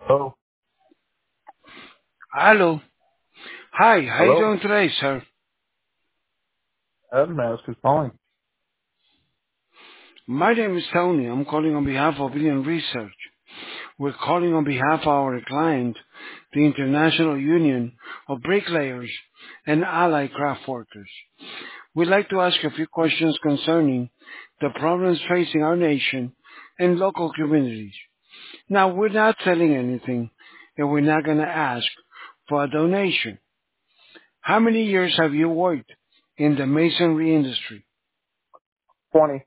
Oh, Hello. Hi, how you hello. doing today, sir? Mask is calling. My name is Tony. I'm calling on behalf of Billion Research. We're calling on behalf of our client, the International Union of Bricklayers and Allied Craft Workers. We'd like to ask a few questions concerning the problems facing our nation and local communities. Now, we're not selling anything, and we're not going to ask for a donation. How many years have you worked in the masonry industry? 20.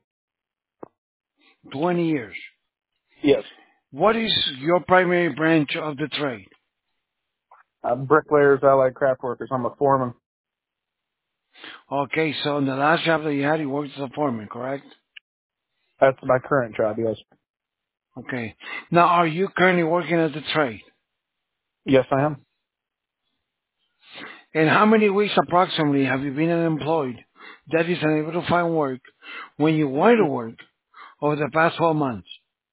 20 years. Yes. What is your primary branch of the trade? Bricklayers, allied craft workers. I'm a foreman. Okay, so in the last job that you had, you worked as a foreman, correct? That's my current job, yes. Okay. Now, are you currently working at the trade? Yes, I am. And how many weeks approximately have you been unemployed that is unable to find work when you want to work over the past 12 months?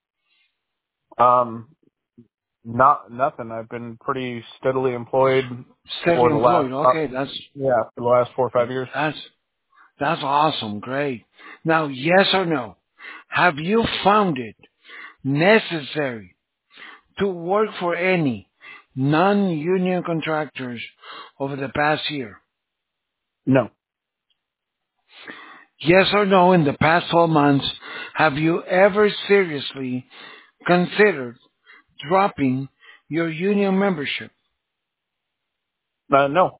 Um, nothing. I've been pretty steadily employed for Steadily the last, employed. Okay, for the last 4 or 5 years. that's, that's awesome. Great. Now, yes or no? Have you found it necessary to work for any non-union contractors over the past year? No. Yes or no, in the past 12 months, have you ever seriously considered dropping your union membership? No.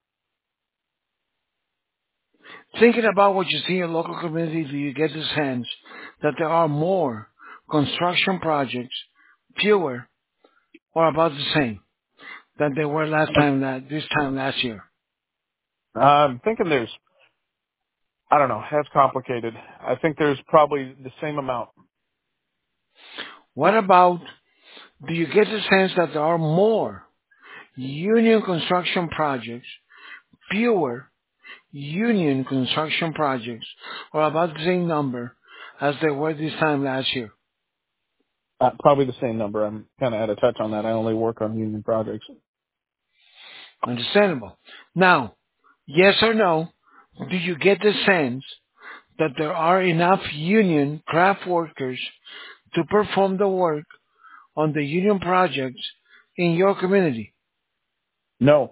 Thinking about what you see in your local community, do you get the sense that there are more construction projects, fewer, or about the same than they were this time last year? I'm thinking I don't know, that's complicated. I think there's probably the same amount. What about, do you get the sense that there are more union construction projects, fewer union construction projects, or about the same number as they were this time last year? Probably the same number. I'm kind of out of touch on that. I only work on union projects. Understandable. Now, yes or no, do you get the sense that there are enough union craft workers to perform the work on the union projects in your community? No.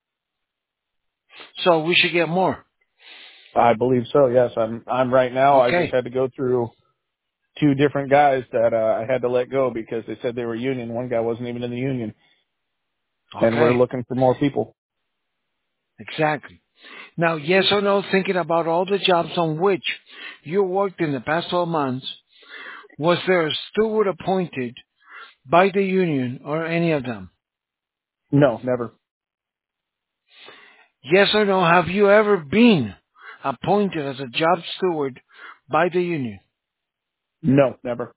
So we should get more. I believe so, yes. I'm right now, I just Okay. had to go through two different guys that I had to let go because they said they were union. One guy wasn't even in the union, and we're Okay. looking for more people. Exactly. Now, yes or no, thinking about all the jobs on which you worked in the past 12 months, was there a steward appointed by the union or any of them? No, never. Yes or no, have you ever been appointed as a job steward by the union? No, never.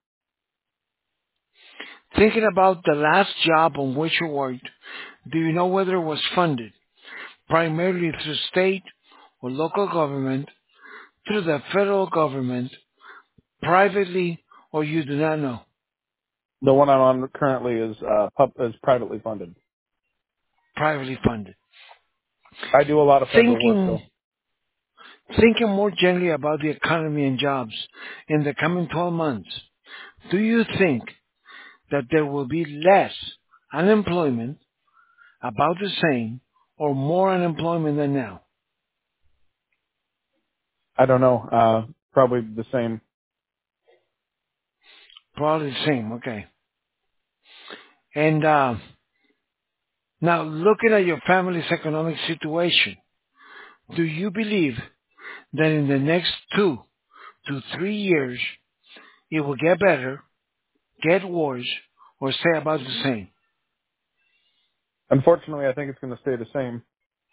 Thinking about the last job on which you worked, do you know whether it was funded primarily through state or local government, through the federal government, privately, or you do not know? The one I'm on currently is privately funded. Privately funded. I do a lot of federal work Thinking though. Thinking more generally about the economy and jobs in the coming 12 months, do you think that there will be less unemployment, about the same, or more unemployment than now? I don't know. Probably the same. Probably the same, okay. And now, looking at your family's economic situation, do you believe that in the next 2 to 3 years it will get better, get worse, or stay about the same? Unfortunately, I think it's going to stay the same.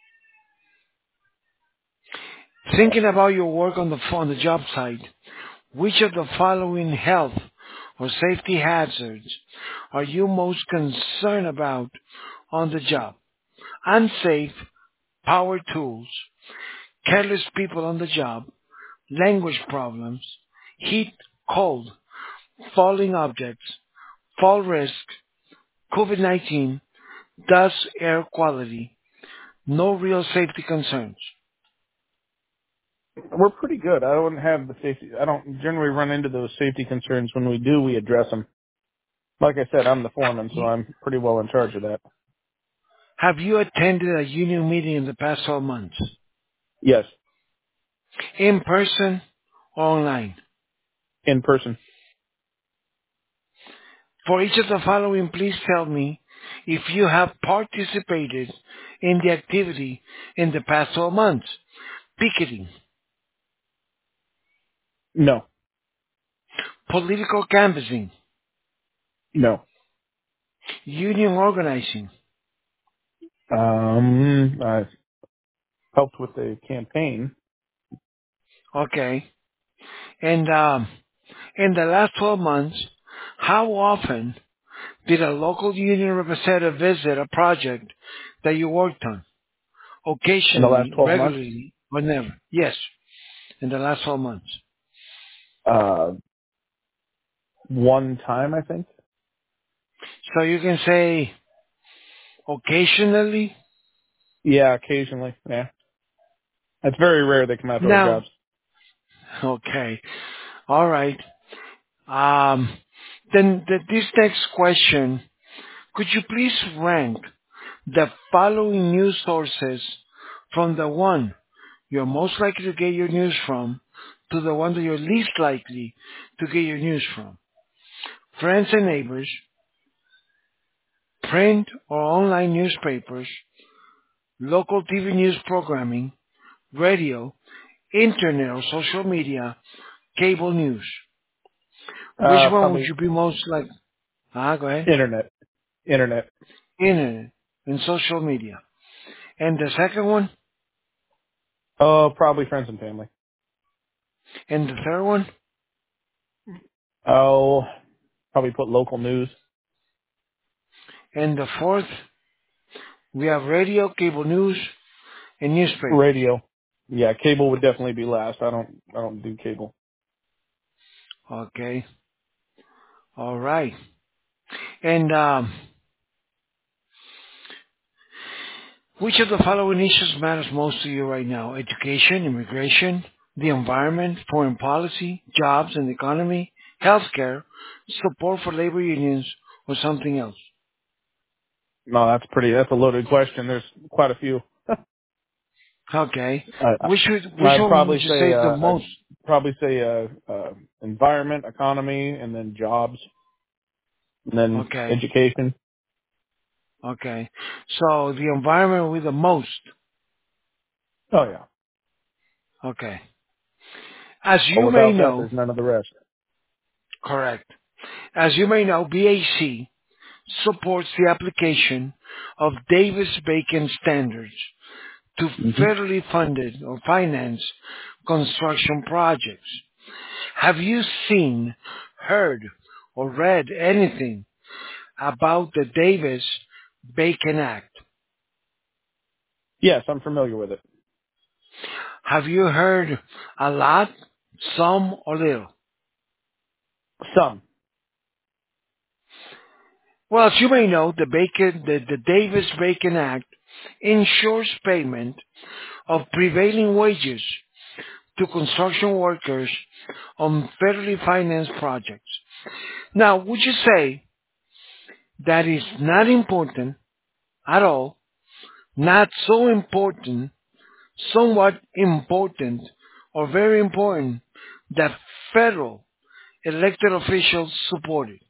Thinking about your work on the job site, which of the following health or safety hazards are you most concerned about on the job? Unsafe power tools, careless people on the job, language problems, heat, cold, falling objects, fall risk, COVID-19, dust, air quality, no real safety concerns. We're pretty good. I don't have the safety. I don't generally run into those safety concerns. When we do, we address them. Like I said, I'm the foreman, so I'm pretty well in charge of that. Have you attended a union meeting in the past 12 months? Yes, In person or online? in person. For each of the following, please tell me if you have participated in the activity in the past 12 months. Picketing, No, political canvassing, no. union organizing. I helped with the campaign Okay. And in the last 12 months, how often did a local union representative visit a project that you worked on? in the last Occasionally, 12 months. regularly, or never? Yes, in the last 12 months. Uh, one time, I think. So you can say occasionally. Yeah, occasionally. Yeah, it's very rare they come out to our Now, jobs. okay, all right. Um, this next question, could you please rank the following news sources from the one you're most likely to get your news from to the one that you're least likely to get your news from? Friends and neighbors, print or online newspapers, local TV news programming, radio, internet or social media, cable news. Which one would Probably you be most like? Go ahead. internet. Internet. Internet and social media. And the second one? Oh, probably friends and family. And the third one? Oh, probably put local news. And the fourth? We have radio, cable news, and newspapers. Radio. Yeah, cable would definitely be last. I don't do cable. Okay. All right. And which of the following issues matters most to you right now? Education, immigration, the environment, foreign policy, jobs and economy, healthcare, support for labor unions, or something else? No, that's a loaded question. There's quite a few. Okay. I, Which I'd one probably would you say, say is the most? environment, economy, and then jobs, and then Okay. education. Okay. So the environment with the most. Oh yeah. Okay. As But you may without that, know, there's none of the rest. correct. As you may know, BAC supports the application of Davis-Bacon standards to Hmm. federally funded or financed construction projects. Have you seen, heard, or read anything about the Davis-Bacon Act? Yes, I'm familiar with it. Have you heard a lot, some, or little? Some. Well, as you may know, the Davis-Bacon Act ensures payment of prevailing wages to construction workers on federally financed projects. Now, would you say that is not important at all, not so important, somewhat important, or very important that federal elected officials support it?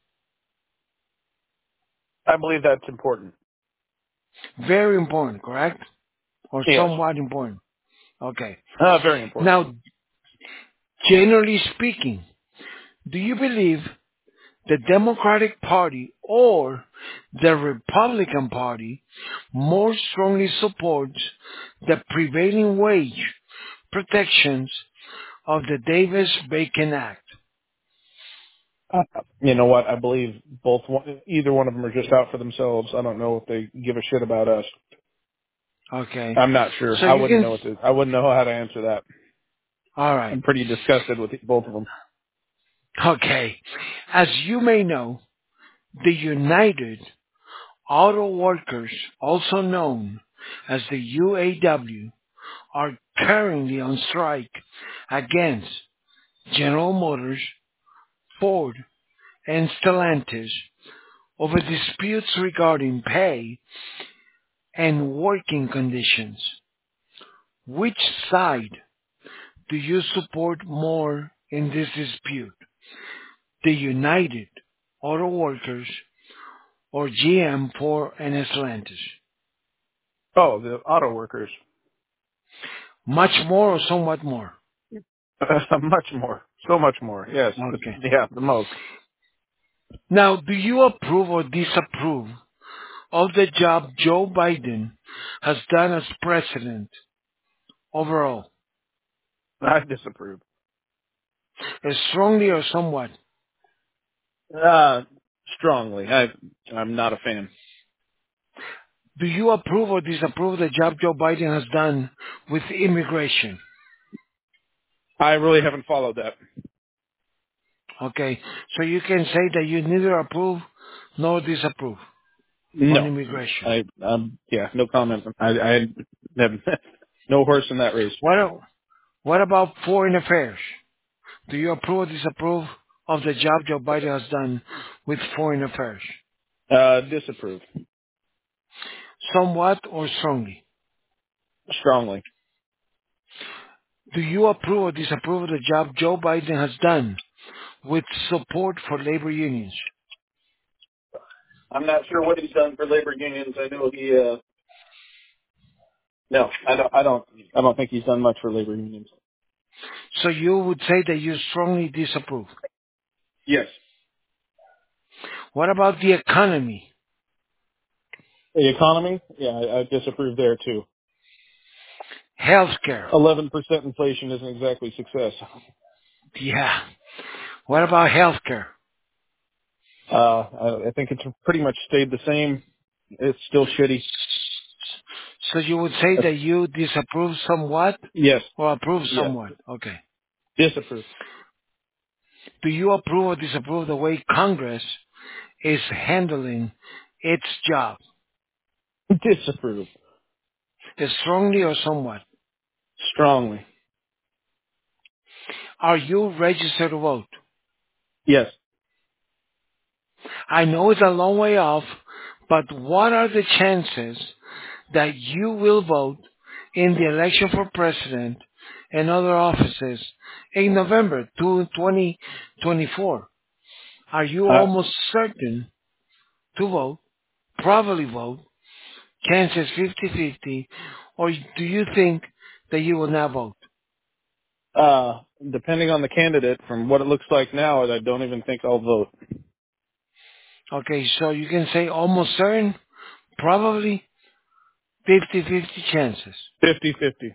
I believe that's important. Very important, correct? Or Yes. somewhat important? Okay. Very important. Now, generally speaking, do you believe the Democratic Party or the Republican Party more strongly supports the prevailing wage protections of the Davis-Bacon Act? You know what? I believe either one of them are just out for themselves. I don't know if they give a shit about us. Okay. I'm not sure. So I you wouldn't can, know I wouldn't know how to answer that. all right. I'm pretty disgusted with both of them. Okay. As you may know, the United Auto workers, also known as the UAW, are currently on strike against General Motors, Ford, and Stellantis over disputes regarding pay and working conditions. Which side do you support more in this dispute? The United Auto Workers or GM, Ford, and Stellantis? Oh, the auto workers. Much more or somewhat more? Much more. So much more. Yes. Okay. Yeah, the most. Now, do you approve or disapprove of the job Joe Biden has done as president overall? I disapprove. Strongly or somewhat? Uh, strongly. I'm not a fan. Do you approve or disapprove of the job Joe Biden has done with immigration? I really haven't followed that. Okay, so you can say that you neither approve nor disapprove on No. immigration. Yeah, no comment. I have no horse in that race. What about foreign affairs? Do you approve or disapprove of the job Joe Biden has done with foreign affairs? Disapprove. Somewhat or strongly? Strongly. Do you approve or disapprove of the job Joe Biden has done with support for labor unions? I'm not sure what he's done for labor unions. I know no, I don't think he's done much for labor unions. So you would say that you strongly disapprove. Yes. What about the economy? The economy? Yeah, I disapprove there too. Healthcare? 11% inflation isn't exactly success. Yeah. What about healthcare? I think it's pretty much stayed the same. It's still shitty. So you would say that you disapprove somewhat Yes. or approve Yes. somewhat? Okay. Disapprove. Do you approve or disapprove the way Congress is handling its job? Disapprove. Strongly or somewhat? Strongly. Are you registered to vote? Yes. I know it's a long way off, but what are the chances that you will vote in the election for president and other offices in November 2024? Are you Uh, almost certain to vote, probably vote, chances 50-50, or do you think that you will not vote? depending on the candidate, from what it looks like now, I don't even think I'll vote. Okay, so you can say almost certain, probably 50-50 chances. 50-50.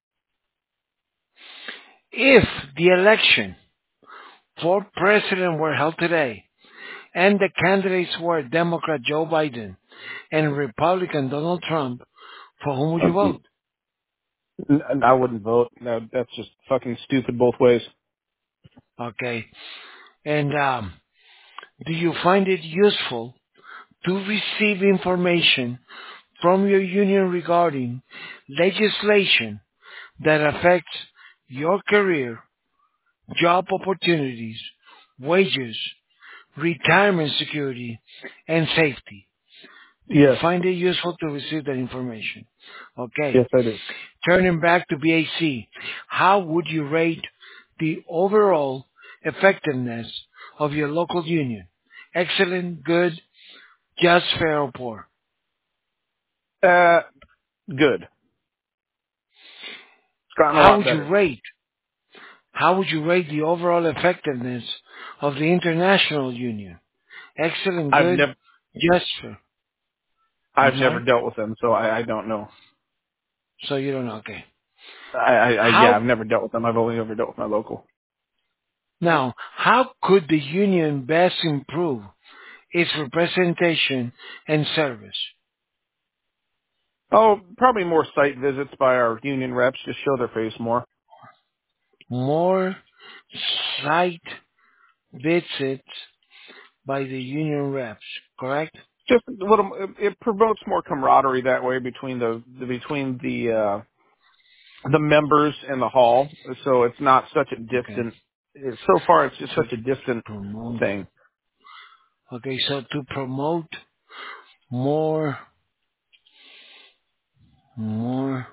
If the election for president were held today and the candidates were Democrat Joe Biden and Republican Donald Trump, for whom would you vote? I wouldn't vote. No, that's just fucking stupid both ways. Okay, and do you find it useful to receive information from your union regarding legislation that affects your career, job opportunities, wages, retirement security, and safety? Do you Yes. find it useful to receive that information? Okay. Yes, I do. Turning back to BAC, how would you rate the overall effectiveness of your local union? Excellent, good, just, fair, or poor? Uh, good. It's gotten a How lot would you better. rate? How would you rate the overall effectiveness of the international union? Excellent, I've good, never, just, fair. I'm I've never sorry? dealt with them, so I don't know. So you don't know. Okay. Yeah, How I've never dealt with them. I've only ever dealt with my local. Now, how could the union best improve its representation and service? Oh, probably more site visits by our union reps, just show their face more. More site visits by the union reps, correct? Just a little. It promotes more camaraderie that way between the members and the hall. So it's not such a Okay. distant. So far, it's just So such a distant promote. thing. Okay, so to promote more, more,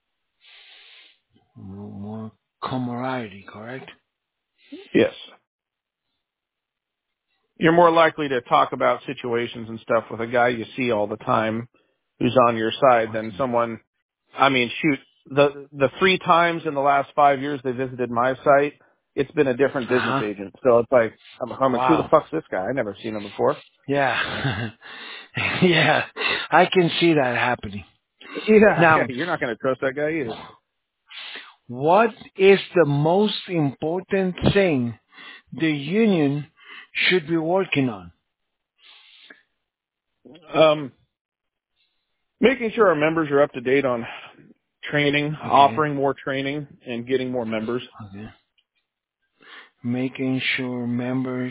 more camaraderie, correct? Yes, you're more likely to talk about situations and stuff with a guy you see all the time, who's on your side, than Okay. someone. I mean, shoot, the 3 times in the last 5 years they visited my site, it's been a different business Uh-huh. agent. So it's like, I'm like, who the Wow. fuck's this guy? I never seen him before. Yeah. Yeah. I can see that happening. Yeah, yeah, Now, you're not going to trust that guy either. what is the most important thing the union should be working on? Um, Making sure our members are up to date on training, Okay. offering more training, and getting more members. Okay. Making sure members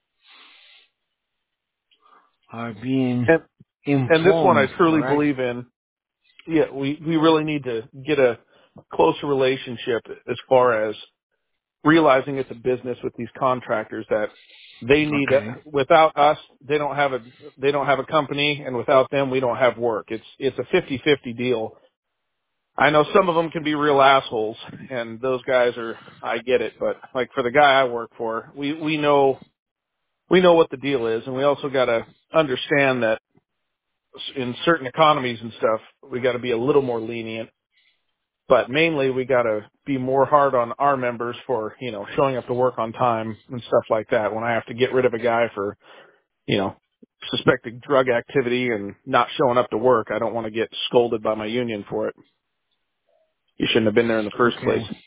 are being And this one I informed, truly correct? believe in. Yeah, we really need to get a closer relationship as far as realizing it's a business with these contractors that they need Okay. without us they don't have a company, and without them we don't have work. It's a 50-50 deal. I know some of them can be real assholes, and those guys are, I get it, but like for the guy I work for, we know what the deal is, and we also got to understand that in certain economies and stuff, we got to be a little more lenient. But mainly, we got to be more hard on our members for showing up to work on time and stuff like that. When I have to get rid of a guy for you know suspected drug activity and not showing up to work, I don't want to get scolded by my union for it. You shouldn't have been there in the first place. Okay.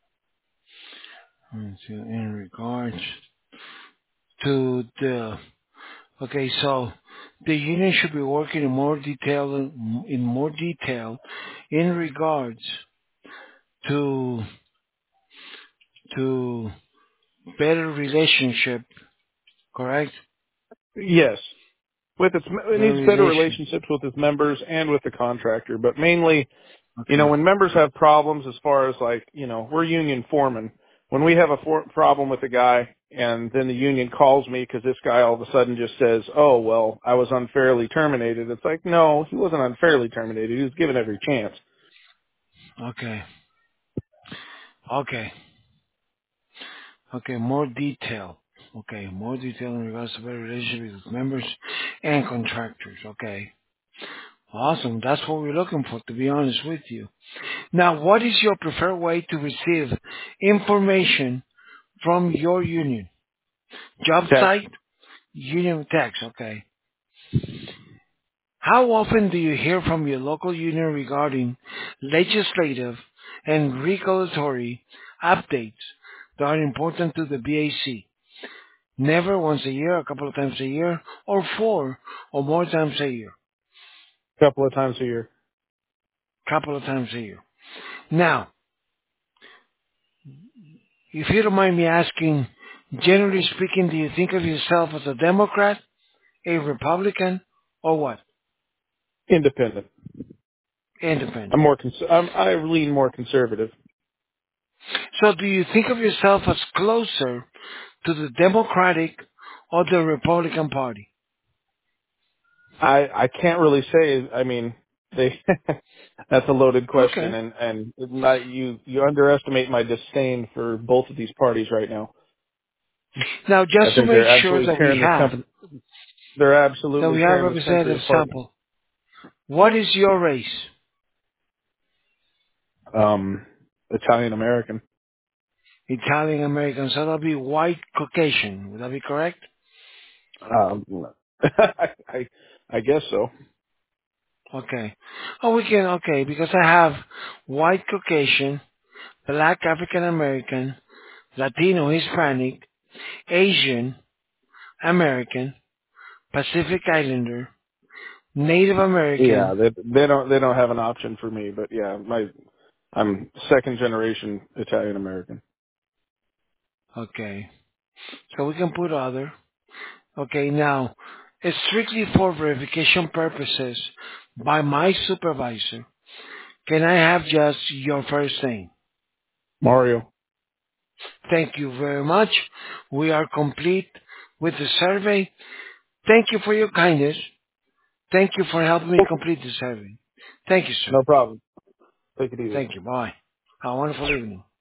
So in regards to the, okay, so the union should be working in more detail in regards to, to better relationship, correct? Yes. It Better needs better relation. relationships with its members and with the contractor, but mainly, Okay. when members have problems as far as like, we're union foreman. When we have a problem with a guy and then the union calls me because this guy all of a sudden just says, oh, well, I was unfairly terminated. It's like, no, he wasn't unfairly terminated. He was given every chance. Okay. Okay. Okay. More detail. Okay. More detail in regards to better relationship with members and contractors. Okay. Awesome. That's what we're looking for, to be honest with you. Now, what is your preferred way to receive information from your union? Job Text. site, union text. Okay. How often do you hear from your local union regarding legislative and regulatory updates that are important to the BAC? Never, once a year, a couple of times a year, or 4 or more times a year? A couple of times a year. Couple of times a year. Now, if you don't mind me asking, generally speaking, do you think of yourself as a Democrat, a Republican, or what? Independent. Independent. I lean more conservative. So do you think of yourself as closer to the Democratic or the Republican Party? I can't really say. I mean, they that's a loaded question, Okay. and not, you underestimate my disdain for both of these parties right now. Now, I just to think make they're sure absolutely that we tearing this have, company. They're absolutely tearing this country Representative apart. Sample, what is your race? Um, Italian American. Italian American, so that'll be white Caucasian. Would that be correct? Um, I I guess so. Okay. Oh, we can, okay, because I have white Caucasian, black African American, Latino Hispanic, Asian American, Pacific Islander, Native Yeah, American. they don't have an option for me, but yeah, I'm second generation Italian American. Okay. So we can put other. Okay, now, strictly for verification purposes by my supervisor. Can I have just your first name? Mario. Thank you very much. We are complete with the survey. Thank you for your kindness. Thank you for helping me complete the survey. Thank you, sir. No problem. Take it easy. Thank you. Bye. Have a wonderful evening.